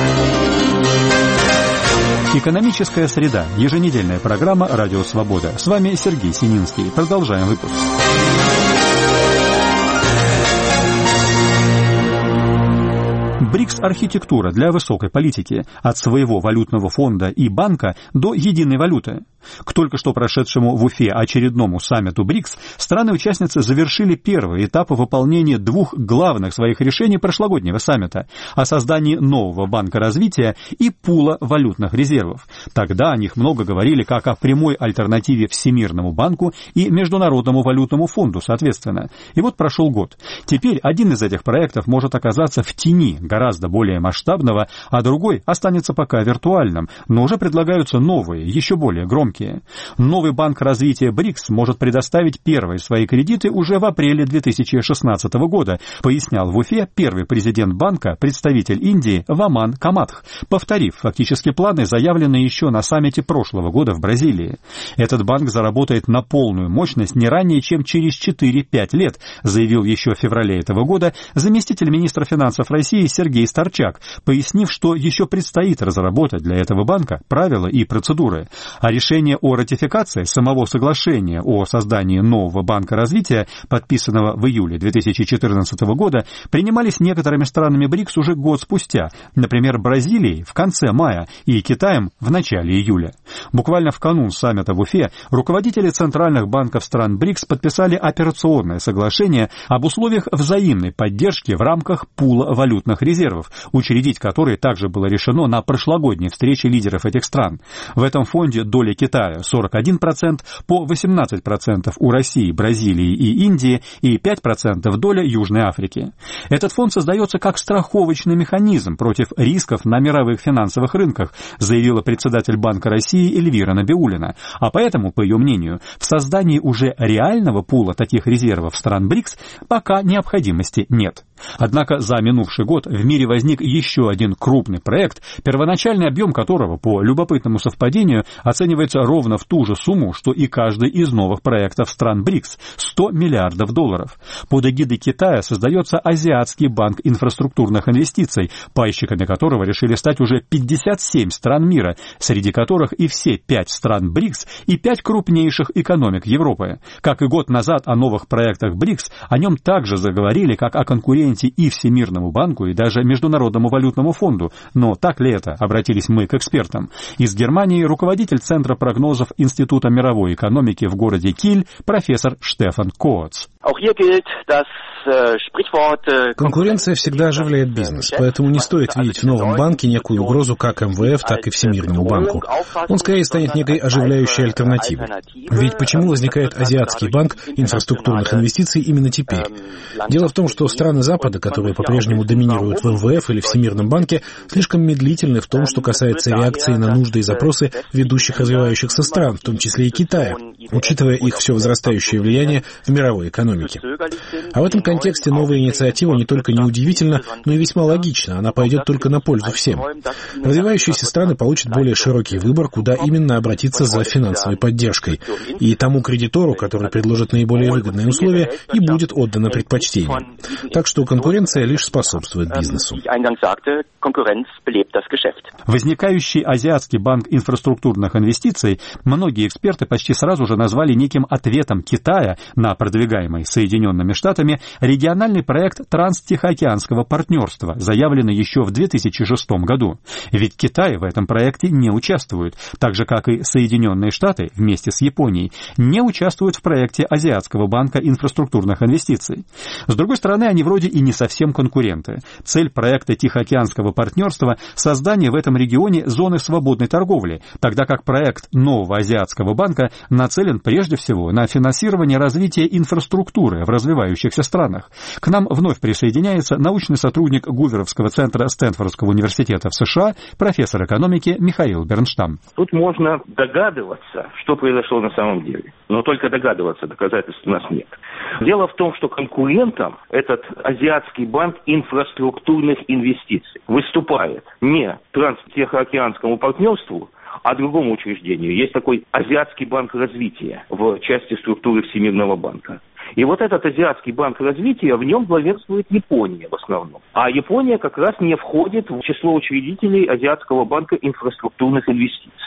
Speaker 7: Экономическая среда. Еженедельная программа «Радио Свобода». С вами Сергей Семинский. Продолжаем выпуск. БРИКС – архитектура для высокой политики, от своего валютного фонда и банка до единой валюты. К только что прошедшему в Уфе очередному саммиту БРИКС страны-участницы завершили первый этап выполнения двух главных своих решений прошлогоднего саммита о создании нового банка развития и пула валютных резервов. Тогда о них много говорили как о прямой альтернативе Всемирному банку и Международному валютному фонду, соответственно. И вот прошел год. Теперь один из этих проектов может оказаться в тени гораздо более масштабного, а другой останется пока виртуальным, но уже предлагаются новые, еще более громкие. Новый банк развития БРИКС может предоставить первые свои кредиты уже в апреле 2016 года, пояснял в Уфе первый президент банка, представитель Индии Ваман Камадх, повторив фактически планы, заявленные еще на саммите прошлого года в Бразилии. Этот банк заработает на полную мощность не ранее, чем через 4-5 лет, заявил еще в феврале этого года заместитель министра финансов России Сергей Старчак, пояснив, что еще предстоит разработать для этого банка правила и процедуры. А решение о ратификации самого соглашения о создании нового банка развития, подписанного в июле 2014 года, принимались некоторыми странами БРИКС уже год спустя, например, Бразилией в конце мая и Китаем в начале июля. Буквально в канун саммита в Уфе руководители центральных банков стран БРИКС подписали операционное соглашение об условиях взаимной поддержки в рамках пула валютных резервов, учредить которые также было решено на прошлогодней встрече лидеров этих стран. В этом фонде доля Китая 41%, по 18% у России, Бразилии и Индии и 5% доля Южной Африки. Этот фонд создается как страховочный механизм против рисков на мировых финансовых рынках, заявила председатель Банка России Эльвира Набиуллина. А поэтому, по ее мнению, в создании уже реального пула таких резервов стран БРИКС пока необходимости нет. Однако за минувший год в мире возник еще один крупный проект, первоначальный объем которого, по любопытному совпадению, оценивается ровно в ту же сумму, что и каждый из новых проектов стран БРИКС – $100 миллиардов. Под эгидой Китая создается Азиатский банк инфраструктурных инвестиций, пайщиками которого решили стать уже 57 стран мира, среди которых и все 5 стран БРИКС и 5 крупнейших экономик Европы. Как и год назад о новых проектах БРИКС, о нем также заговорили как о конкуренте и Всемирному банку, и даже Международному валютному фонду. Но так ли это? Обратились мы к экспертам. Из Германии руководитель Центра прогнозов Института мировой экономики в городе Киль, профессор Штефан Коац.
Speaker 9: Конкуренция всегда оживляет бизнес, поэтому не стоит видеть в новом банке некую угрозу как МВФ, так и Всемирному банку. Он скорее станет некой оживляющей альтернативой. Ведь почему возникает Азиатский банк инфраструктурных инвестиций именно теперь? Дело в том, что страны Запада, которые по-прежнему доминируют в МВФ или Всемирном банке, слишком медлительны в том, что касается реакции на нужды и запросы ведущих развивающихся стран, в том числе и Китая, учитывая их все возрастающее влияние в мировой экономике. А в этом контексте новая инициатива не только неудивительна, но и весьма логична. Она пойдет только на пользу всем. Развивающиеся страны получат более широкий выбор, куда именно обратиться за финансовой поддержкой. И тому кредитору, который предложит наиболее выгодные условия, и будет отдано предпочтение. Так что конкуренция лишь способствует бизнесу.
Speaker 7: Возникающий Азиатский банк инфраструктурных инвестиций многие эксперты почти сразу же назвали неким ответом Китая на продвигаемый Соединенными Штатами региональный проект Транс-Тихоокеанского партнерства, заявленный еще в 2006 году. Ведь Китай в этом проекте не участвует, так же, как и Соединенные Штаты вместе с Японией не участвуют в проекте Азиатского банка инфраструктурных инвестиций. С другой стороны, они вроде и не совсем конкуренты. Цель проекта Тихоокеанского партнерства – создание в этом регионе зоны свободной торговли, тогда как проект нового Азиатского банка нацелен прежде всего на финансирование развития инфраструктуры в развивающихся странах. К нам вновь присоединяется научный сотрудник Гуверовского центра Стэнфордского университета в США, профессор экономики Михаил Бернштам.
Speaker 8: Тут можно догадываться, что произошло на самом деле. Но только догадываться, доказательств у нас нет. Дело в том, что конкурентом этот Азиатский банк инфраструктурных инвестиций выступает не Транс-Тихоокеанскому партнерству, а другому учреждению. Есть такой Азиатский банк развития в части структуры Всемирного банка. И вот этот Азиатский банк развития, в нем главенствует Япония в основном. А Япония как раз не входит в число учредителей Азиатского банка инфраструктурных инвестиций.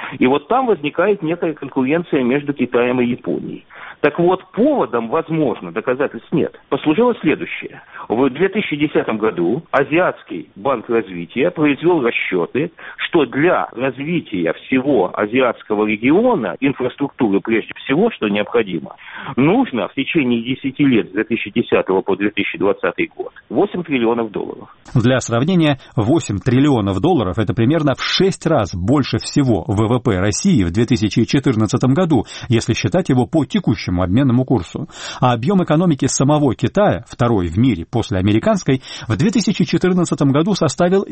Speaker 8: И вот там возникает некая конкуренция между Китаем и Японией. Так вот, поводом, возможно, доказательств нет, послужило следующее. В 2010 году Азиатский банк развития произвел расчеты, что для развития всего азиатского региона, инфраструктуры прежде всего, что необходимо, нужно в течение 10 лет с 2010 по 2020 год 8 триллионов долларов.
Speaker 7: Для сравнения, 8 триллионов долларов – это примерно в 6 раз больше всего ВВП России в 2014 году, если считать его по текущему обменному курсу. А объем экономики самого Китая, второй в мире после американской, в 2014 году составил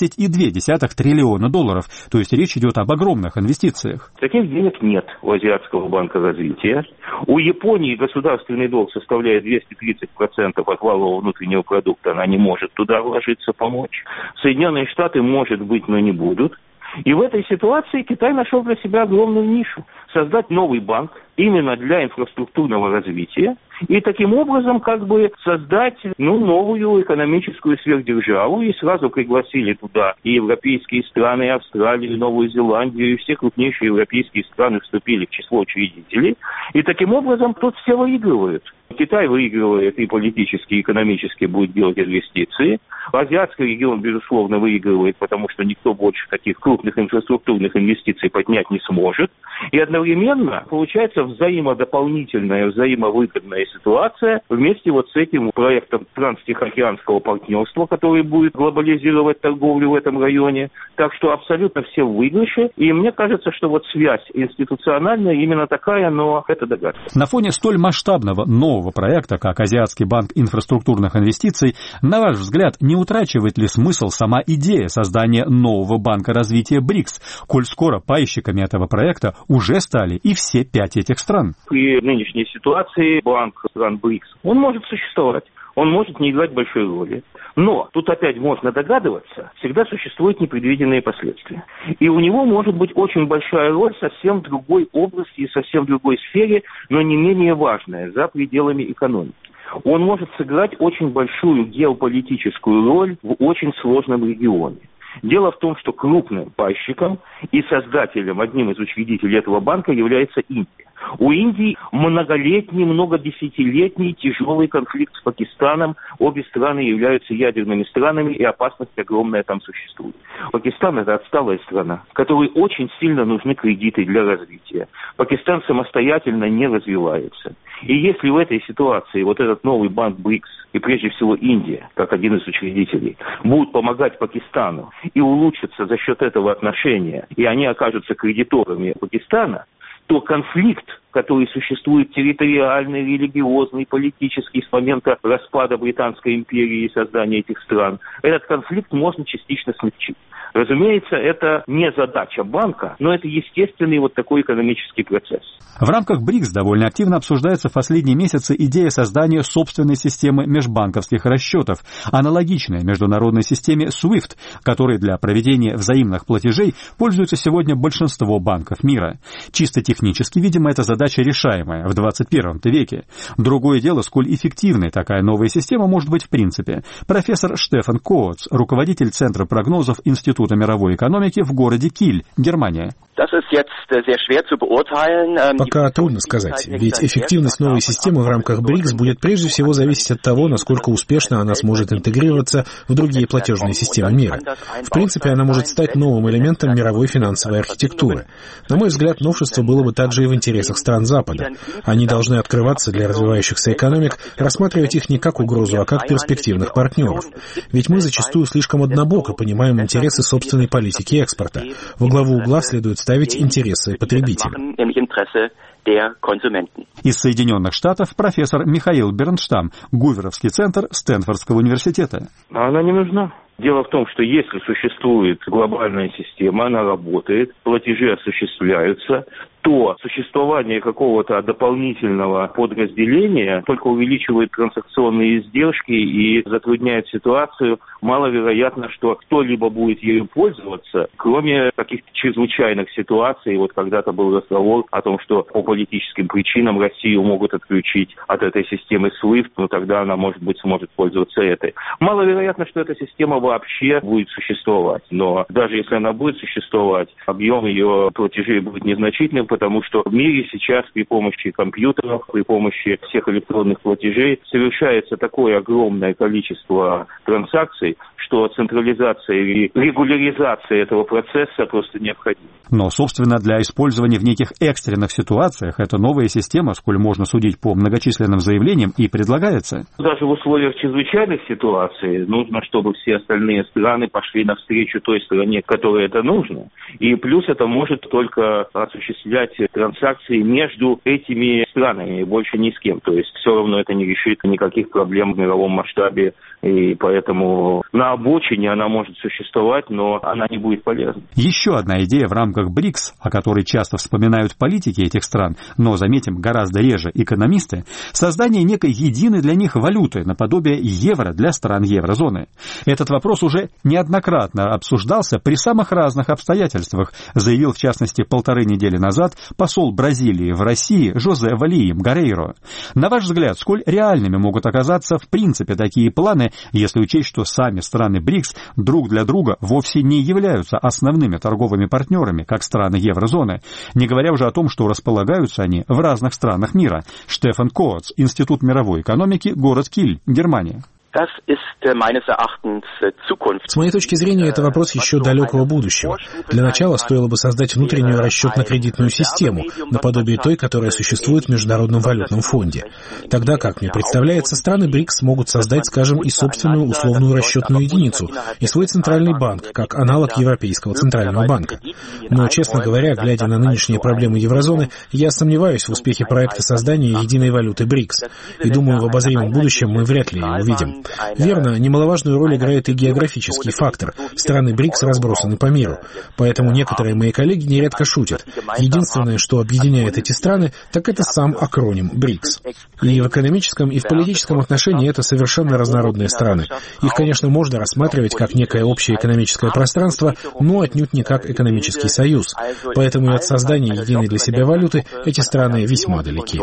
Speaker 7: 10,2 триллиона долларов, то есть речь идет об огромных инвестициях.
Speaker 8: Таких денег нет у Азиатского банка развития. У Японии государственный долг составляет 230% от валового внутреннего продукта, она не может туда вложиться, помочь. Соединенные Штаты, может быть, но не будут. И в этой ситуации Китай нашел для себя огромную нишу. Создать новый банк именно для инфраструктурного развития и таким образом как бы создать новую экономическую сверхдержаву. И сразу пригласили туда и европейские страны, и Австралию, и Новую Зеландию, и все крупнейшие европейские страны вступили в число учредителей. И таким образом тут все выигрывают. Китай выигрывает и политически, и экономически будет делать инвестиции. Азиатский регион, безусловно, выигрывает, потому что никто больше таких крупных инфраструктурных инвестиций поднять не сможет. И одновременно получается взаимодополнительная, взаимовыгодная ситуация вместе вот с этим проектом транстихоокеанского партнерства, который будет глобализировать торговлю в этом районе. Так что абсолютно все в выигрыше. И мне кажется, что вот связь институциональная именно такая, но это догадка.
Speaker 7: На фоне столь масштабного нового проекта, как Азиатский банк инфраструктурных инвестиций, на ваш взгляд, не утрачивает ли смысл сама идея создания нового банка развития БРИКС, коль скоро пайщиками этого проекта уже стали и все 5 этих стран?
Speaker 8: При нынешней ситуации банк стран БРИКС, он может существовать. Он может не играть большой роли. Но тут опять можно догадываться, всегда существуют непредвиденные последствия. И у него может быть очень большая роль совсем в другой области и совсем в другой сфере, но не менее важная, за пределами экономики. Он может сыграть очень большую геополитическую роль в очень сложном регионе. Дело в том, что крупным пайщиком и создателем, одним из учредителей этого банка является Индия. У Индии многолетний, многодесятилетний тяжелый конфликт с Пакистаном. Обе страны являются ядерными странами, и опасность огромная там существует. Пакистан – это отсталая страна, которой очень сильно нужны кредиты для развития. Пакистан самостоятельно не развивается. И если в этой ситуации вот этот новый банк БРИКС, и прежде всего Индия, как один из учредителей, будут помогать Пакистану и улучшатся за счет этого отношения, и они окажутся кредиторами Пакистана, то конфликт, который существует территориальный, религиозный, политический с момента распада Британской империи и создания этих стран, этот конфликт можно частично смягчить. Разумеется, это не задача банка, но это естественный вот такой экономический процесс.
Speaker 7: В рамках БРИКС довольно активно обсуждается в последние месяцы идея создания собственной системы межбанковских расчетов, аналогичной международной системе SWIFT, которой для проведения взаимных платежей пользуется сегодня большинство банков мира. Чисто технически, видимо, эта задача решаемая в 21 веке. Другое дело, сколь эффективной такая новая система может быть в принципе. Профессор Штефан Коотс, руководитель Центра прогнозов Института мировой экономики в городе Киль, Германия.
Speaker 9: Пока трудно сказать, ведь эффективность новой системы в рамках БРИКС будет прежде всего зависеть от того, насколько успешно она сможет интегрироваться в другие платежные системы мира. В принципе, она может стать новым элементом мировой финансовой архитектуры. На мой взгляд, новшество было бы также и в интересах стран Запада. Они должны открываться для развивающихся экономик, рассматривать их не как угрозу, а как перспективных партнеров. Ведь мы зачастую слишком однобоко понимаем интересы собственной политики экспорта. Во главу угла следует ставить интересы потребителя.
Speaker 7: Из Соединенных Штатов профессор Михаил Бернштам, Гуверовский центр Стэнфордского университета.
Speaker 8: Она не нужна. Дело в том, что если существует глобальная система, она работает, платежи осуществляются, то существование какого-то дополнительного подразделения только увеличивает транзакционные издержки и затрудняет ситуацию. Маловероятно, что кто-либо будет ею пользоваться, кроме каких-то чрезвычайных ситуаций. Вот когда-то был разговор о том, что по политическим причинам Россию могут отключить от этой системы SWIFT, но тогда она, может быть, сможет пользоваться этой. Маловероятно, что эта система вообще будет существовать. Но даже если она будет существовать, объем ее платежей будет незначительным, потому что в мире сейчас при помощи компьютеров, при помощи всех электронных платежей совершается такое огромное количество транзакций, что централизация и регуляризация этого процесса просто необходима.
Speaker 7: Но, собственно, для использования в неких экстренных ситуациях эта новая система, сколь можно судить по многочисленным заявлениям, и предлагается.
Speaker 8: Даже в условиях чрезвычайных ситуаций нужно, чтобы все остальные страны пошли навстречу той стране, которой это нужно. И плюс это может только осуществлять транзакции между этими странами, и больше ни с кем. То есть все равно это не решит никаких проблем в мировом масштабе, и поэтому на обочине она может существовать, но она не будет полезна.
Speaker 7: Еще одна идея в рамках БРИКС, о которой часто вспоминают политики этих стран, но, заметим, гораздо реже экономисты, создание некой единой для них валюты, наподобие евро для стран еврозоны. Этот вопрос уже неоднократно обсуждался при самых разных обстоятельствах, заявил, в частности, 1,5 недели назад посол Бразилии в России Жозе Валиим Гарейро. На ваш взгляд, сколь реальными могут оказаться в принципе такие планы, если учесть, что сами страны БРИКС друг для друга вовсе не являются основными торговыми партнерами, как страны еврозоны, не говоря уже о том, что располагаются они в разных странах мира. Штефан Коац, Институт мировой экономики, город Киль, Германия.
Speaker 9: С моей точки зрения, это вопрос еще далекого будущего. Для начала стоило бы создать внутреннюю расчетно-кредитную систему, наподобие той, которая существует в Международном валютном фонде. Тогда, как мне представляется, страны БРИКС смогут создать, скажем, и собственную условную расчетную единицу, и свой центральный банк, как аналог Европейского центрального банка. Но, честно говоря, глядя на нынешние проблемы еврозоны, я сомневаюсь в успехе проекта создания единой валюты БРИКС. И думаю, в обозримом будущем мы вряд ли ее увидим. Верно, немаловажную роль играет и географический фактор. Страны БРИКС разбросаны по миру. Поэтому некоторые мои коллеги нередко шутят. Единственное, что объединяет эти страны, так это сам акроним БРИКС. И в экономическом, и в политическом отношении это совершенно разнородные страны. Их, конечно, можно рассматривать как некое общее экономическое пространство, но отнюдь не как экономический союз. Поэтому и от создания единой для себя валюты эти страны весьма далеки.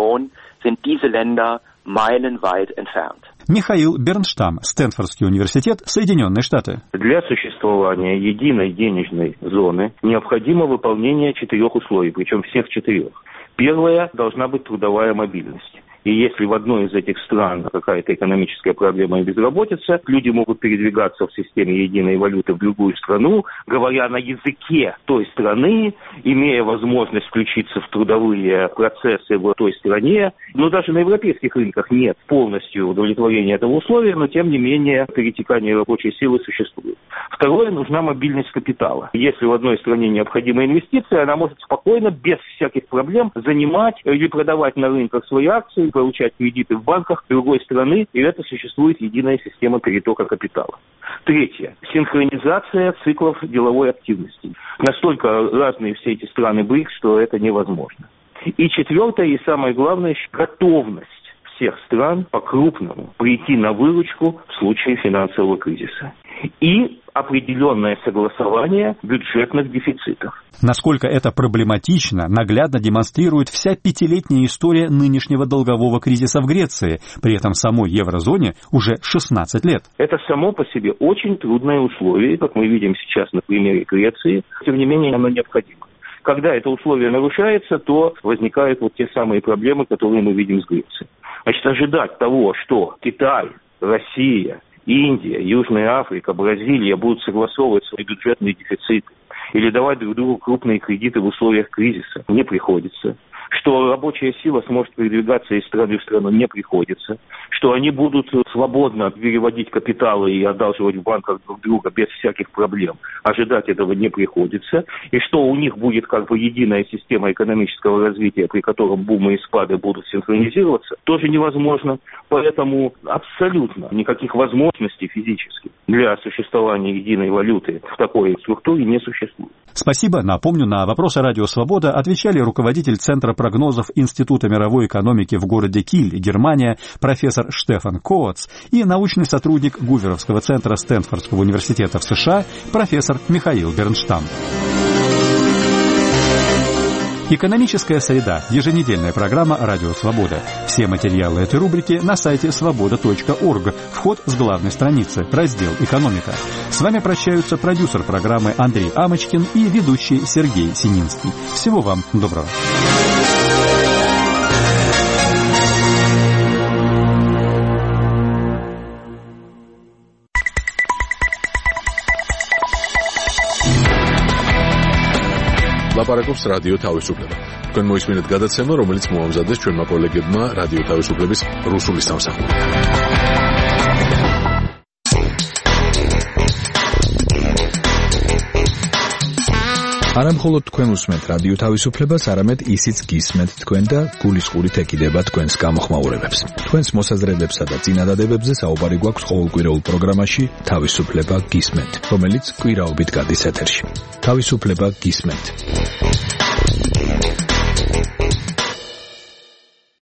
Speaker 7: Михаил Бернштам, Стэнфордский университет, Соединенные Штаты.
Speaker 8: Для существования единой денежной зоны необходимо выполнение 4 условий, причем всех 4. Первое, должна быть трудовая мобильность. И если в одной из этих стран какая-то экономическая проблема и безработица, люди могут передвигаться в системе единой валюты в другую страну, говоря на языке той страны, имея возможность включиться в трудовые процессы в той стране. Но даже на европейских рынках нет полностью удовлетворения этого условия, но тем не менее перетекание рабочей силы существует. Второе, нужна мобильность капитала. Если в одной стране необходима инвестиция, она может спокойно, без всяких проблем, занимать или продавать на рынках свои акции, получать кредиты в банках другой страны, и это существует единая система перетока капитала. Третье. Синхронизация циклов деловой активности. Настолько разные все эти страны БРИКС, что это невозможно. И четвертое, и самое главное, готовность всех стран по-крупному прийти на выручку в случае финансового кризиса. И определенное согласование бюджетных дефицитов.
Speaker 7: Насколько это проблематично, наглядно демонстрирует вся 5-летняя история нынешнего долгового кризиса в Греции. При этом самой еврозоне уже 16 лет.
Speaker 8: Это само по себе очень трудное условие, как мы видим сейчас на примере Греции. Тем не менее, оно необходимо. Когда это условие нарушается, то возникают вот те самые проблемы, которые мы видим с Грецией. Значит, ожидать того, что Китай, Россия, Индия, Южная Африка, Бразилия будут согласовывать свои бюджетные дефициты или давать друг другу крупные кредиты в условиях кризиса, не приходится. что рабочая сила сможет передвигаться из страны в страну, не приходится, что они будут свободно переводить капиталы и одалживать в банках друг друга без всяких проблем. Ожидать этого не приходится, и что у них будет как бы единая система экономического развития, при котором бумы и спады будут синхронизироваться, тоже невозможно. Поэтому абсолютно никаких возможностей физических для существования единой валюты в такой структуре не существует.
Speaker 7: Спасибо. Напомню, на вопросы «Радио Свобода» отвечали руководитель Центра прогнозов Института мировой экономики в городе Киль, Германия, профессор Штефан Коац и научный сотрудник Гуверовского центра Стэнфордского университета в США, профессор Михаил Бернштам. «Экономическая среда» – еженедельная программа «Радио Свобода». Все материалы этой рубрики на сайте svoboda.org. Вход с главной страницы, раздел «Экономика». С вами прощаются продюсер программы Андрей Амочкин и ведущий Сергей Сининский. Всего вам доброго.
Speaker 1: ლაპარაკობს რადიო თავისუფლება. თქვენ მოისმინეთ გადაცემა, რომელიც მოამზადეს ჩვენმა კოლეგებმა რადიო თავისუფლების რუსული სამსახურიდან.
Speaker 10: არამხოლოდ თქვენ უსმენთ რადიო თავისუფლებას, არამედ ისიც გისმენთ თქვენ და გულისყურით ეკიდება თქვენს გამოხმაურებებს. თქვენს მოსაზრებებსა და წინადადებებზე საუბარი გვაქვს ყოველკვირეულ პროგრამაში თავისუფლება გისმენთ, რომელიც კვირაობით გადის ეთერში. თავისუფლება გისმენთ.